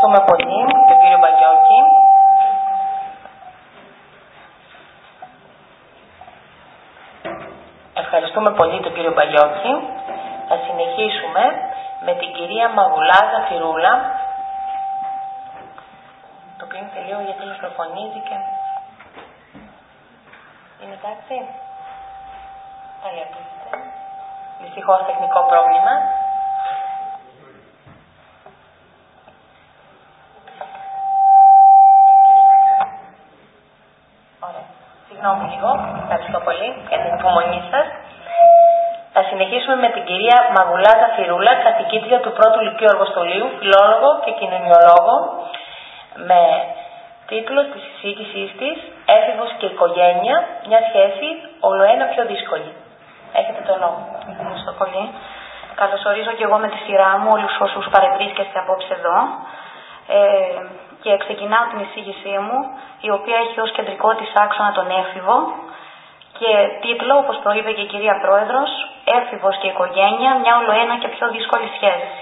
Ευχαριστούμε πολύ τον κύριο Μπαγιώκη. Ευχαριστούμε πολύ τον κύριο Μπαγιώκη. Θα συνεχίσουμε με την κυρία Μαγουλάζα Φιρούλα. Το κλείνετε λίγο γιατί μικροφωνίζει και... Είναι εντάξει? Πάλι ακούγεται. Δυστυχώς τεχνικό πρόβλημα. Ωραία. Συγγνώμη λίγο. Ευχαριστώ πολύ για την υπομονή σας. Θα συνεχίσουμε με την κυρία Μαγουλάζα Φιρούλα, καθηγήτρια του πρώτου Λυκείου Αργοστολίου, φιλόλογο και κοινωνιολόγο, με τίτλο της εισήγησής της «Έφηβος και οικογένεια, μια σχέση ολοένα πιο δύσκολη». Έχετε το λόγο. Ευχαριστώ πολύ. Καλωσορίζω και εγώ με τη σειρά μου όλους όσους παρευρίσκεστε απόψε εδώ. Και ξεκινάω την εισήγησή μου, η οποία έχει ως κεντρικό της άξονα τον έφηβο και τίτλο, όπως το είπε και η κυρία Πρόεδρος, «Έφηβος και οικογένεια, μια ολοένα και πιο δύσκολη σχέση».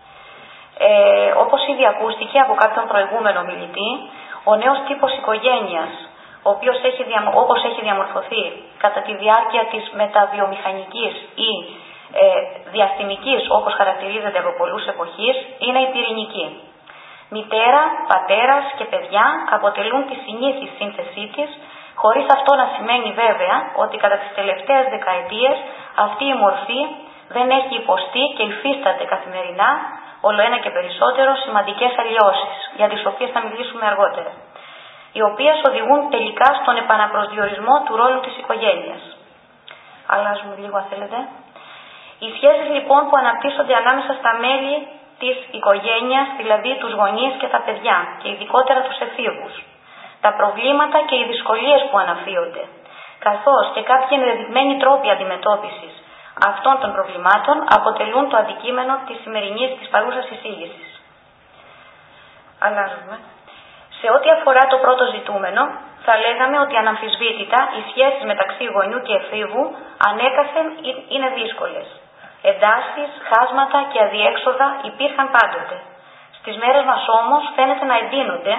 Όπως ήδη ακούστηκε από κάποιον προηγούμενο μιλητή, ο νέος τύπος οικογένειας, ο οποίος όπως έχει διαμορφωθεί κατά τη διάρκεια της μεταβιομηχανικής ή διαστημικής, όπως χαρακτηρίζεται από πολλούς εποχής, είναι η πυρηνική. Μητέρα, πατέρας και παιδιά αποτελούν τη συνήθη σύνθεσή της, χωρίς αυτό να σημαίνει βέβαια ότι κατά τις τελευταίες δεκαετίες αυτή η μορφή δεν έχει υποστεί και υφίσταται καθημερινά ολοένα και περισσότερο σημαντικές αλλοιώσεις, για τις οποίες θα μιλήσουμε αργότερα, οι οποίες οδηγούν τελικά στον επαναπροσδιορισμό του ρόλου της οικογένειας. Αλλάζουμε λίγο αν θέλετε. Οι σχέσεις λοιπόν που αναπτύσσονται ανάμεσα στα μέλη της οικογένειας, δηλαδή τους γονείς και τα παιδιά και ειδικότερα τους εφήβους, τα προβλήματα και οι δυσκολίες που αναφύονται, καθώς και κάποιοι ενδεδειγμένοι τρόποι αντιμετώπισης αυτών των προβλημάτων αποτελούν το αντικείμενο της σημερινής της παρούσας εισήγησης. Αλλάζουμε. Σε ό,τι αφορά το πρώτο ζητούμενο, θα λέγαμε ότι αναμφισβήτητα οι σχέσεις μεταξύ γονιού και εφήβου ανέκαθεν είναι δύσκολες. Εντάσεις, χάσματα και αδιέξοδα υπήρχαν πάντοτε. Στις μέρες μας όμως φαίνεται να εντείνονται,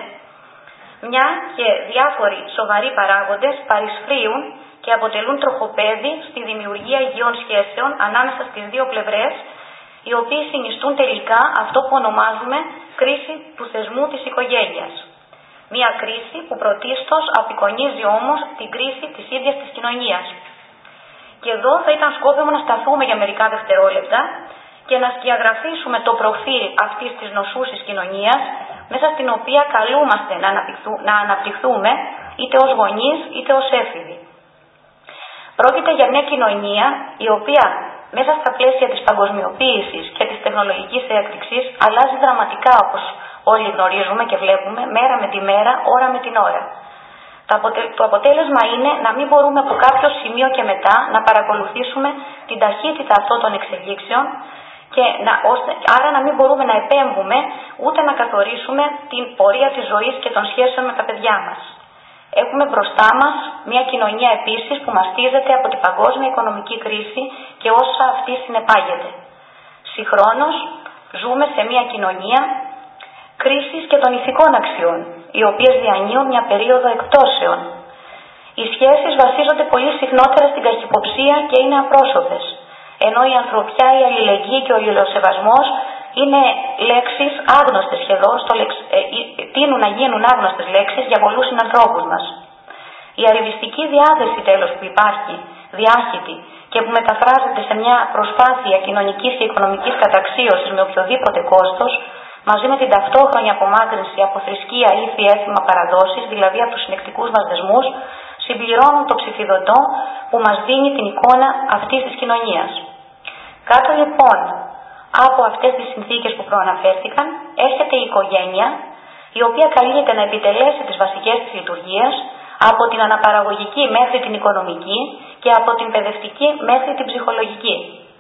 μια και διάφοροι σοβαροί παράγοντες παρισφρίουν και αποτελούν τροχοπέδι στη δημιουργία υγιών σχέσεων ανάμεσα στις δύο πλευρές, οι οποίοι συνιστούν τελικά αυτό που ονομάζουμε κρίση του θεσμού της οικογένειας. Μια κρίση που πρωτίστως απεικονίζει όμως την κρίση της ίδιας της κοινωνίας. Και εδώ θα ήταν σκόπιμο να σταθούμε για μερικά δευτερόλεπτα και να σκιαγραφίσουμε το προφίλ αυτής της νοσούσης κοινωνίας, μέσα στην οποία καλούμαστε να αναπτυχθούμε είτε ως γονείς είτε ως έφηβοι. Πρόκειται για μια κοινωνία η οποία μέσα στα πλαίσια της παγκοσμιοποίησης και της τεχνολογικής έκρηξης αλλάζει δραματικά, όπως όλοι γνωρίζουμε και βλέπουμε, μέρα με τη μέρα, ώρα με την ώρα. Το αποτέλεσμα είναι να μην μπορούμε από κάποιο σημείο και μετά να παρακολουθήσουμε την ταχύτητα αυτών των εξελίξεων και άρα να μην μπορούμε να επέμβουμε ούτε να καθορίσουμε την πορεία της ζωής και των σχέσεων με τα παιδιά μας. Έχουμε μπροστά μας μια κοινωνία επίσης που μαστίζεται από την παγκόσμια οικονομική κρίση και όσα αυτή συνεπάγεται. Συγχρόνως ζούμε σε μια κοινωνία κρίσης και των ηθικών αξιών, οι οποίες διανύουν μια περίοδο εκπτώσεων. Οι σχέσεις βασίζονται πολύ συχνότερα στην καχυποψία και είναι απρόσωπες, ενώ η ανθρωπιά, η αλληλεγγύη και ο αλληλοσεβασμός είναι λέξεις άγνωστες σχεδόν, τείνουν να γίνουν άγνωστες λέξεις για πολλούς συνανθρώπους μας. Η arrivιστική διάθεση τέλος που υπάρχει, διάχυτη και που μεταφράζεται σε μια προσπάθεια κοινωνικής και οικονομικής καταξίωσης με οποιοδήποτε κόστος, μαζί με την ταυτόχρονη απομάκρυνση από θρησκεία, ήθη, έθιμα, παραδόσεις, δηλαδή από τους συνεκτικούς μας δεσμούς, συμπληρώνουν το ψηφιδωτό που μας δίνει την εικόνα αυτής της κοινωνίας. Κάτω λοιπόν από αυτές τις συνθήκες που προαναφέρθηκαν, έρχεται η οικογένεια, η οποία καλείται να επιτελέσει τις βασικές της λειτουργίες, από την αναπαραγωγική μέχρι την οικονομική και από την παιδευτική μέχρι την ψυχολογική.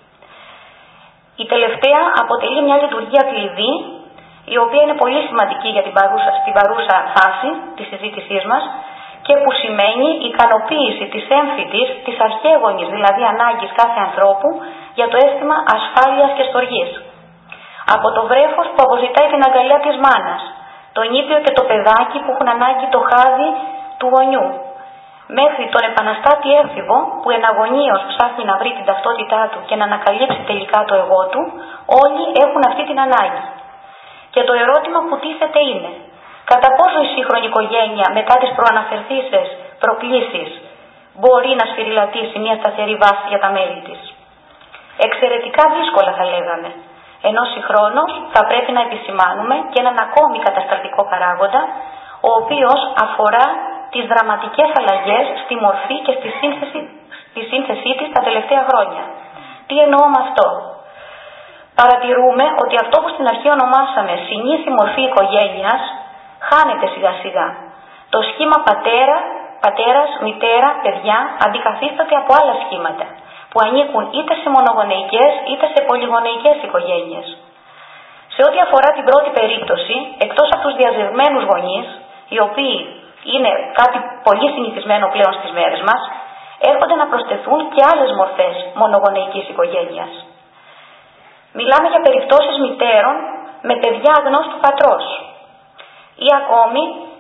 Η τελευταία αποτελεί μια λειτουργία κλειδί, η οποία είναι πολύ σημαντική για στην παρούσα φάση της συζήτησής μας και που σημαίνει ικανοποίηση της έμφυτης, της αρχαίγονης δηλαδή ανάγκης κάθε ανθρώπου για το αίσθημα ασφάλειας και στοργής. Από το βρέφος που αποζητάει την αγκαλιά της μάνας, τον ήπιο και το παιδάκι που έχουν ανάγκη το χάδι του γονιού, μέχρι τον επαναστάτη έφηβο που εναγωνίως ψάχνει να βρει την ταυτότητά του και να ανακαλύψει τελικά το εγώ του, όλοι έχουν αυτή την ανάγκη. Και το ερώτημα που τίθεται είναι, κατά πόσο η σύγχρονη οικογένεια μετά τις προαναφερθήσεις προκλήσεις μπορεί να σφυριλατήσει μια σταθερή βάση για τα μέλη της. Εξαιρετικά δύσκολα θα λέγαμε, ενώ συγχρόνως θα πρέπει να επισημάνουμε και έναν ακόμη κατασταλτικό παράγοντα, ο οποίος αφορά τις δραματικές αλλαγές στη μορφή και στη σύνθεσή της τα τελευταία χρόνια. Τι εννοώ με αυτό? Παρατηρούμε ότι αυτό που στην αρχή ονομάσαμε συνήθη μορφή οικογένειας χάνεται σιγά σιγά. Το σχήμα πατέρας, μητέρα, παιδιά αντικαθίσταται από άλλα σχήματα που ανήκουν είτε σε μονογονεϊκές είτε σε πολυγονεϊκές οικογένειες. Σε ό,τι αφορά την πρώτη περίπτωση, εκτός από τους διαζευμένους γονείς, οι οποίοι είναι κάτι πολύ συνηθισμένο πλέον στις μέρες μας, έρχονται να προσθεθούν και άλλες μορφές μονογονεϊκής οικογένειας. Μιλάμε για περιπτώσεις μητέρων με παιδιά αγνώστου πατρός ή ακόμη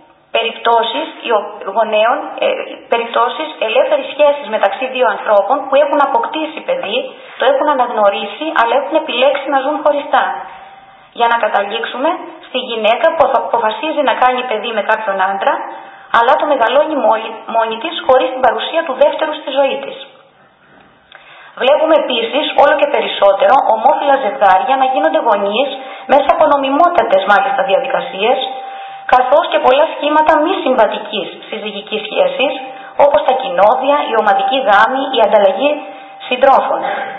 περιπτώσεις ελεύθερης σχέσης μεταξύ δύο ανθρώπων που έχουν αποκτήσει παιδί, το έχουν αναγνωρίσει αλλά έχουν επιλέξει να ζουν χωριστά. Για να καταλήξουμε στη γυναίκα που αποφασίζει να κάνει παιδί με κάποιον άντρα, αλλά το μεγαλώνει μόνη της χωρίς την παρουσία του δεύτερου στη ζωή της. Βλέπουμε επίσης όλο και περισσότερο ομόφυλα ζευγάρια να γίνονται γονείς μέσα από νομιμότατες μάλιστα διαδικασίες, καθώς και πολλά σχήματα μη συμβατικής συζυγικής σχέσης, όπως τα κοινόδια, η ομαδική γάμη, η ανταλλαγή συντρόφων.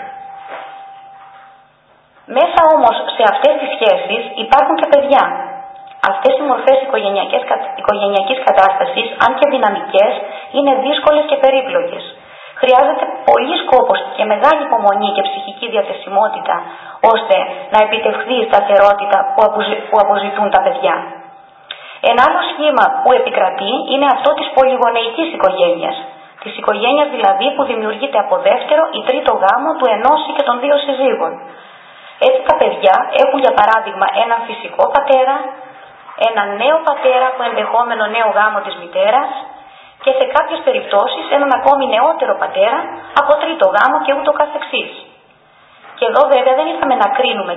Μέσα όμως σε αυτές τις σχέσεις υπάρχουν και παιδιά. Αυτές οι μορφές οικογενειακής κατάστασης, αν και δυναμικές, είναι δύσκολες και περίπλοκες. Χρειάζεται πολύ σκόπος και μεγάλη υπομονή και ψυχική διαθεσιμότητα, ώστε να επιτευχθεί η σταθερότητα που αποζητούν τα παιδιά. Ένα άλλο σχήμα που επικρατεί είναι αυτό της πολυγονεϊκής οικογένειας. Της οικογένειας δηλαδή που δημιουργείται από δεύτερο ή τρίτο γάμο του ενός ή και των δύο συζύγων. Έτσι τα παιδιά έχουν για παράδειγμα έναν φυσικό πατέρα, έναν νέο πατέρα από ενδεχόμενο νέο γάμο της μητέρας και σε κάποιες περιπτώσεις έναν ακόμη νεότερο πατέρα από τρίτο γάμο και ούτω καθεξής. Και εδώ βέβαια δεν ήρθαμε να κρίνουμε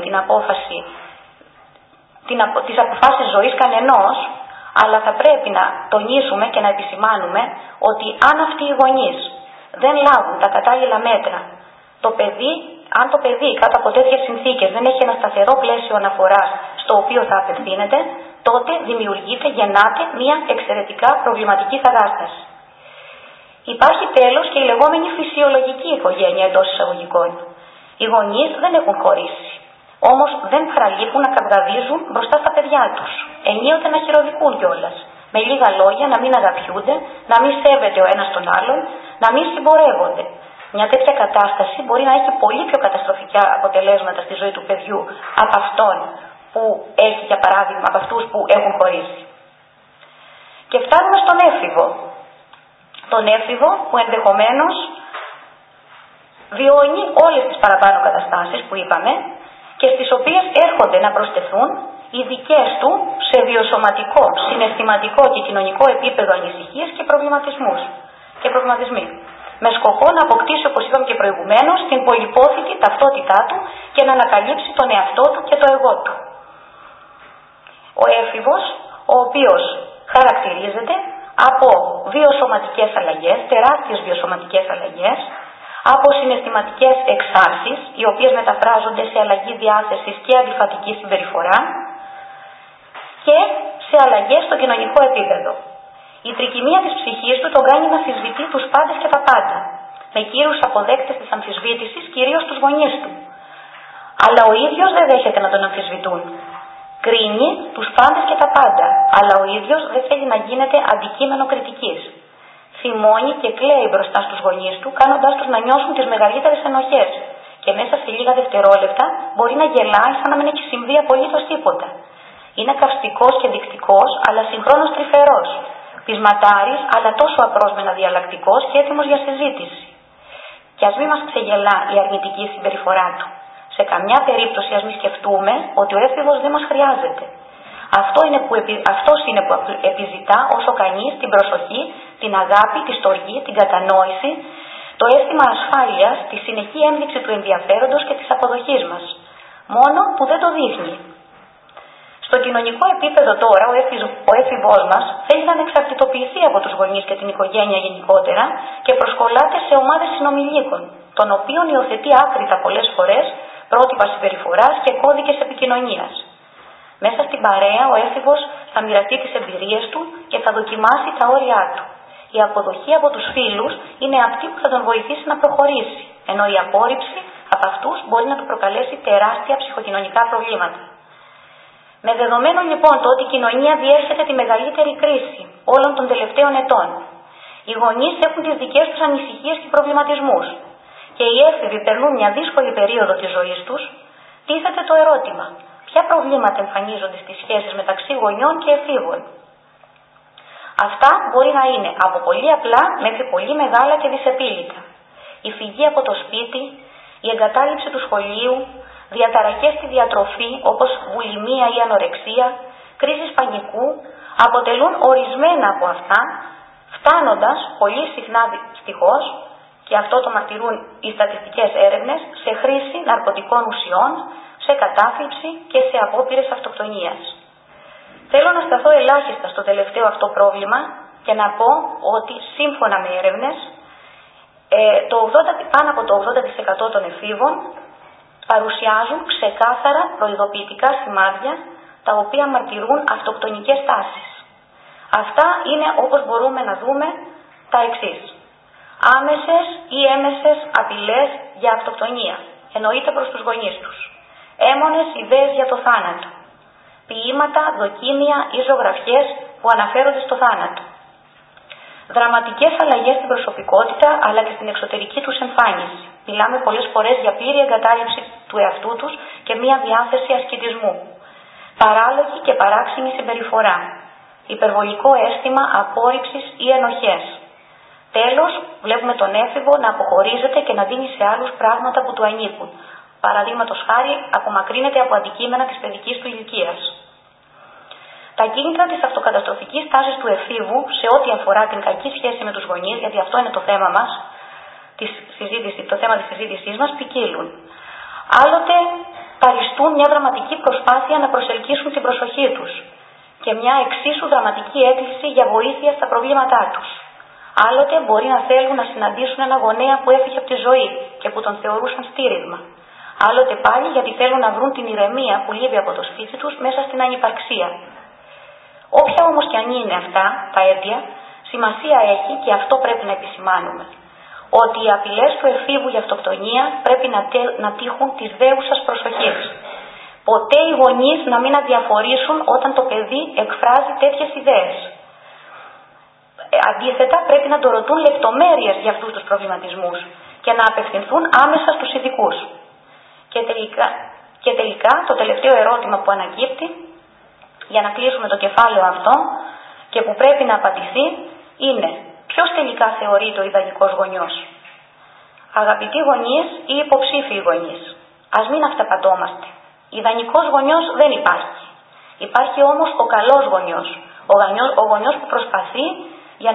τις αποφάσεις ζωής κανενός, αλλά θα πρέπει να τονίσουμε και να επισημάνουμε ότι αν αυτοί οι γονείς δεν λάβουν τα κατάλληλα μέτρα, αν το παιδί κάτω από τέτοιες συνθήκες δεν έχει ένα σταθερό πλαίσιο αναφοράς στο οποίο θα απευθύνεται, τότε γεννάται μια εξαιρετικά προβληματική κατάσταση. Υπάρχει τέλος και η λεγόμενη φυσιολογική οικογένεια εντός εισαγωγικών. Οι γονείς δεν έχουν χωρίσει, όμως δεν παραλείπουν να καυγαδίζουν μπροστά στα παιδιά τους, ενίοτε να χειροδικούν κιόλας. Με λίγα λόγια να μην αγαπιούνται, να μην σέβεται ο ένας τον άλλον, να μην συμπορεύονται. Μια τέτοια κατάσταση μπορεί να έχει πολύ πιο καταστροφικά αποτελέσματα στη ζωή του παιδιού από αυτόν που έχει, για παράδειγμα, από αυτούς που έχουν χωρίσει. Και φτάνουμε στον έφηβο. Τον έφηβο που ενδεχομένως βιώνει όλες τις παραπάνω καταστάσεις που είπαμε και στις οποίες έρχονται να προσθεθούν οι δικές του σε βιοσωματικό, συναισθηματικό και κοινωνικό επίπεδο ανησυχίες και προβληματισμοί. Με σκοπό να αποκτήσει, όπως είπαμε και προηγουμένως, την πολυπόθητη ταυτότητά του και να ανακαλύψει τον εαυτό του και το εγώ του. Ο έφηβος, ο οποίος χαρακτηρίζεται από βιοσωματικές αλλαγές, τεράστιες βιοσωματικές αλλαγές, από συναισθηματικές εξάρσεις, οι οποίες μεταφράζονται σε αλλαγή διάθεσης και αντιφατική συμπεριφορά και σε αλλαγές στο κοινωνικό επίπεδο. Η τρικυμία της ψυχής του τον κάνει να αμφισβητεί τους πάντες και τα πάντα, με κύριους αποδέκτες της αμφισβήτησης κυρίως τους γονείς του. Αλλά ο ίδιος δεν δέχεται να τον αμφισβητούν. Κρίνει τους πάντες και τα πάντα, αλλά ο ίδιος δεν θέλει να γίνεται αντικείμενο κριτικής. Θυμώνει και κλαίει μπροστά στους γονείς του, κάνοντάς τους να νιώσουν τις μεγαλύτερες ενοχές και μέσα σε λίγα δευτερόλεπτα μπορεί να γελάει σαν να μην έχει συμβεί απολύτως τίποτα. Είναι καυστικός και δεικτικός, αλλά συγχρόνως τρυφερός. Πεισματάρης, αλλά τόσο απρόσμενα διαλλακτικός και έτοιμος για συζήτηση. Κι ας μην μας ξεγελά η αρνητική συμπεριφορά του. Σε καμιά περίπτωση ας μη σκεφτούμε ότι ο έφηβος δεν μας χρειάζεται. Αυτός είναι που επιζητά όσο κανείς την προσοχή, την αγάπη, τη στοργή, την κατανόηση, το αίσθημα ασφάλειας, τη συνεχή ένδειξη του ενδιαφέροντος και της αποδοχής μας. Μόνο που δεν το δείχνει. Στο κοινωνικό επίπεδο τώρα, ο έφηβός μας θέλει να ανεξαρτητοποιηθεί από τους γονείς και την οικογένεια γενικότερα και προσκολάται σε ομάδες συνομιλίκων, των οποίων υιοθετεί άκρητα πολλές φορές πρότυπα συμπεριφοράς και κώδικες επικοινωνίας. Μέσα στην παρέα, ο έφηβος θα μοιραστεί τις εμπειρίες του και θα δοκιμάσει τα όρια του. Η αποδοχή από τους φίλους είναι αυτή που θα τον βοηθήσει να προχωρήσει, ενώ η απόρριψη από αυτούς μπορεί να του προκαλέσει τεράστια ψυχοκοινωνικά προβλήματα. Με δεδομένο λοιπόν το ότι η κοινωνία διέρχεται τη μεγαλύτερη κρίση όλων των τελευταίων ετών, οι γονείς έχουν τις δικές τους ανησυχίες και προβληματισμούς και οι έφηβοι περνούν μια δύσκολη περίοδο της ζωής τους, τίθεται το ερώτημα: ποια προβλήματα εμφανίζονται στις σχέσεις μεταξύ γονιών και εφήβων? Αυτά μπορεί να είναι από πολύ απλά μέχρι πολύ μεγάλα και δυσεπίλητα. Η φυγή από το σπίτι, η εγκατάλειψη του σχολείου, διαταραχές στη διατροφή όπως βουλημία ή ανορεξία, κρίσεις πανικού, αποτελούν ορισμένα από αυτά, φτάνοντας πολύ συχνά δυστυχώς, και αυτό το μαρτυρούν οι στατιστικές έρευνες, σε χρήση ναρκωτικών ουσιών, σε κατάθλιψη και σε απόπειρες αυτοκτονίας. Θέλω να σταθώ ελάχιστα στο τελευταίο αυτό πρόβλημα και να πω ότι σύμφωνα με έρευνες, πάνω από το 80% των εφήβων παρουσιάζουν ξεκάθαρα προειδοποιητικά σημάδια τα οποία μαρτυρούν αυτοκτονικές τάσεις. Αυτά είναι, όπως μπορούμε να δούμε, τα εξής: άμεσες ή έμεσες απειλές για αυτοκτονία, εννοείται προς τους γονείς τους, έμμονες ιδέες για το θάνατο, ποίηματα, δοκίμια ή ζωγραφιές που αναφέρονται στο θάνατο, δραματικές αλλαγές στην προσωπικότητα αλλά και στην εξωτερική τους εμφάνιση. Μιλάμε πολλές φορές για πλήρη εγκατάλειψη του εαυτού τους και μία διάθεση ασκητισμού, παράλογη και παράξενη συμπεριφορά, υπερβολικό αίσθημα απόρριψης ή ενοχές. Τέλος, βλέπουμε τον έφηβο να αποχωρίζεται και να δίνει σε άλλους πράγματα που του ανήκουν. Παραδείγματος χάρη, απομακρύνεται από αντικείμενα της παιδικής του ηλικίας. Τα κίνητρα της αυτοκαταστροφικής τάσης του εφήβου σε ό,τι αφορά την κακή σχέση με τους γονείς, γιατί αυτό είναι το θέμα μας, το θέμα της συζήτησής μας, ποικίλουν. Άλλοτε παριστούν μια δραματική προσπάθεια να προσελκύσουν την προσοχή τους και μια εξίσου δραματική έκκληση για βοήθεια στα προβλήματά τους. Άλλοτε μπορεί να θέλουν να συναντήσουν ένα γονέα που έφυγε από τη ζωή και που τον θεωρούσαν στήριγμα. Άλλοτε πάλι γιατί θέλουν να βρουν την ηρεμία που λείπει από το σπίτι τους μέσα στην ανυπαρξία. Όποια όμως και αν είναι αυτά τα αίτια, σημασία έχει, και αυτό πρέπει να επισημάνουμε, ότι οι απειλές του εφήβου για αυτοκτονία πρέπει να τύχουν της δέουσας προσοχής. Ποτέ οι γονείς να μην αδιαφορήσουν όταν το παιδί εκφράζει τέτοιες ιδέες. Αντίθετα, πρέπει να το ρωτούν λεπτομέρειες για αυτούς τους προβληματισμούς και να απευθυνθούν άμεσα στους ειδικούς. Και τελικά, το τελευταίο ερώτημα που ανακύπτει, για να κλείσουμε το κεφάλαιο αυτό και που πρέπει να απαντηθεί, είναι: ποιος τελικά θεωρείται ο ιδανικός γονιός? Αγαπητοί γονείς ή υποψήφιοι γονείς, ας μην αυταπατώμαστε. Ιδανικός γονιός δεν υπάρχει. Υπάρχει όμως ο καλός γονιός, ο γονιός που προσπαθεί για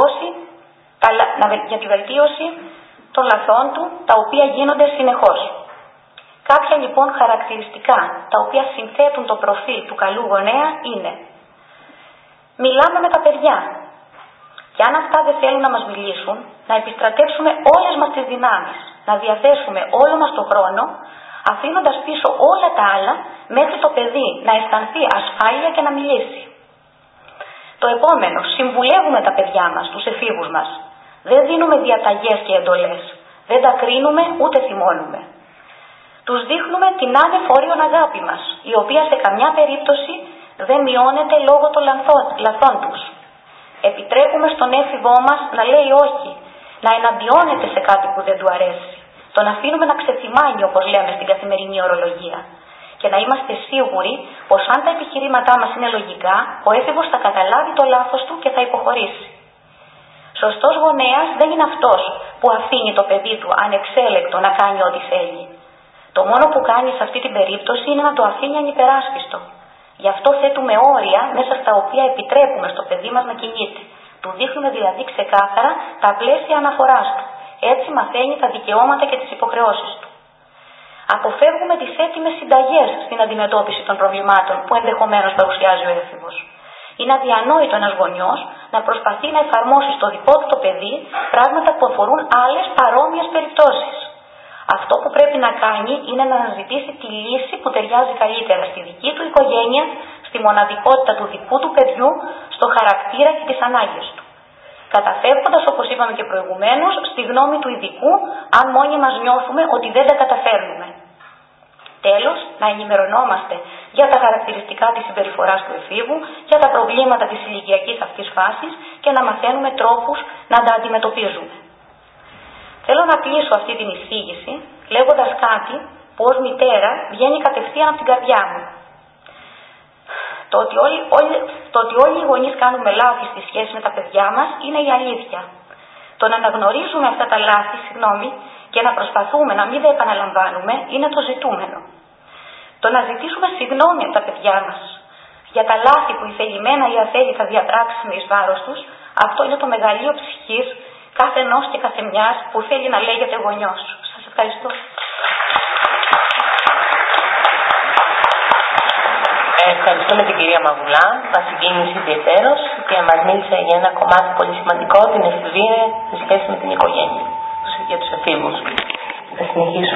τη βελτίωση των λαθών του, τα οποία γίνονται συνεχώς. Κάποια λοιπόν χαρακτηριστικά τα οποία συνθέτουν το προφίλ του καλού γονέα είναι: μιλάμε με τα παιδιά. Και αν αυτά δεν θέλουν να μας μιλήσουν, να επιστρατεύσουμε όλες μας τις δυνάμεις, να διαθέσουμε όλο μας τον χρόνο, αφήνοντας πίσω όλα τα άλλα μέχρι το παιδί να αισθανθεί ασφάλεια και να μιλήσει. Το επόμενο, συμβουλεύουμε τα παιδιά μας, τους εφήβους μας. Δεν δίνουμε διαταγές και εντολές. Δεν τα κρίνουμε ούτε θυμώνουμε. Τους δείχνουμε την ανεφόριον αγάπη μας, η οποία σε καμιά περίπτωση δεν μειώνεται λόγω των λαθών τους. Επιτρέπουμε στον έφηβό μας να λέει όχι, να εναντιώνεται σε κάτι που δεν του αρέσει. Τον αφήνουμε να ξεθυμάνει, όπως λέμε στην καθημερινή ορολογία. Και να είμαστε σίγουροι πως αν τα επιχειρήματά μας είναι λογικά, ο έφηβος θα καταλάβει το λάθος του και θα υποχωρήσει. Σωστός γονέας δεν είναι αυτός που αφήνει το παιδί του ανεξέλεκτο να κάνει ό,τι θέλει. Το μόνο που κάνει σε αυτή την περίπτωση είναι να το αφήνει ανυπεράσπιστο. Γι' αυτό θέτουμε όρια μέσα στα οποία επιτρέπουμε στο παιδί μας να κινείται. Του δείχνουμε δηλαδή ξεκάθαρα τα πλαίσια αναφοράς του. Έτσι μαθαίνει τα δικαιώματα και τις υποχρεώσεις του. Αποφεύγουμε τις έτοιμες συνταγές στην αντιμετώπιση των προβλημάτων που ενδεχομένως παρουσιάζει ο έφηβος. Είναι αδιανόητο ένας γονιός να προσπαθεί να εφαρμόσει στο δικό του το παιδί πράγματα που αφορούν άλλες παρόμοιες περιπτώσεις. Αυτό που πρέπει να κάνει είναι να αναζητήσει τη λύση που ταιριάζει καλύτερα στη δική του οικογένεια, στη μοναδικότητα του δικού του παιδιού, στο χαρακτήρα και τις ανάγκες του. Καταφεύγοντας, όπως είπαμε και προηγουμένως, στη γνώμη του ειδικού, αν μόνοι μας νιώθουμε ότι δεν τα καταφέρνουμε. Τέλος, να ενημερωνόμαστε για τα χαρακτηριστικά της συμπεριφοράς του εφήβου, για τα προβλήματα της ηλικιακής αυτής φάσης και να μαθαίνουμε τρόπους να τα αντιμετωπίζουμε. Θέλω να κλείσω αυτή την εισήγηση λέγοντας κάτι που ως μητέρα βγαίνει κατευθείαν από την καρδιά μου. Το ότι όλοι οι γονείς κάνουμε λάθη στη σχέση με τα παιδιά μας είναι η αλήθεια. Το να αναγνωρίζουμε αυτά τα λάθη, και να προσπαθούμε να μην τα επαναλαμβάνουμε είναι το ζητούμενο. Το να ζητήσουμε συγγνώμη από τα παιδιά μας για τα λάθη που ηθελημένα ή αθέλητα διαπράξουμε εις βάρος τους, αυτό είναι το μεγαλείο ψυχής κάθε ενός και κάθε μιας που θέλει να λέγεται γονιός. Σας ευχαριστώ. Ευχαριστούμε την κυρία Μαγουλά, μας συγκίνησε ιδιαιτέρως και μας μίλησε για ένα κομμάτι πολύ σημαντικό, την εφηβεία σε σχέση με την οικογένεια, για τους εφήβους. Θα συνεχίσουμε.